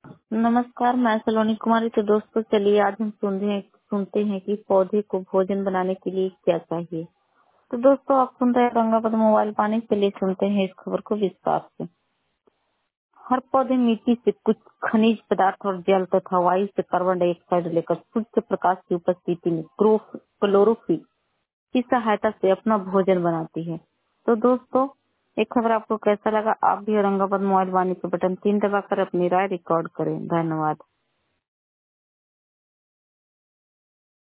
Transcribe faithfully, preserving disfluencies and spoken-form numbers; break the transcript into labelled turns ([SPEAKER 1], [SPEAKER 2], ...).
[SPEAKER 1] नमस्कार, मैं सलोनी कुमारी। तो दोस्तों चलिए आज हम सुनते हैं सुनते हैं कि पौधे को भोजन बनाने के लिए क्या चाहिए। तो दोस्तों आप सुन रहे हैं रंगापद मोबाइल पानी। चलिए सुनते हैं इस खबर को विस्तार से। हर पौधे मिट्टी से कुछ खनिज पदार्थ और जल तथा वायु से कार्बन डाइऑक्साइड लेकर सूर्य प्रकाश की उपस्थिति में क्लोरोफिल की सहायता से अपना भोजन बनाती है। तो दोस्तों एक खबर आपको कैसा लगा? आप भी औरंगाबाद मोबाइल वाणी के बटन तीन दबाकर अपनी राय रिकॉर्ड करें। धन्यवाद।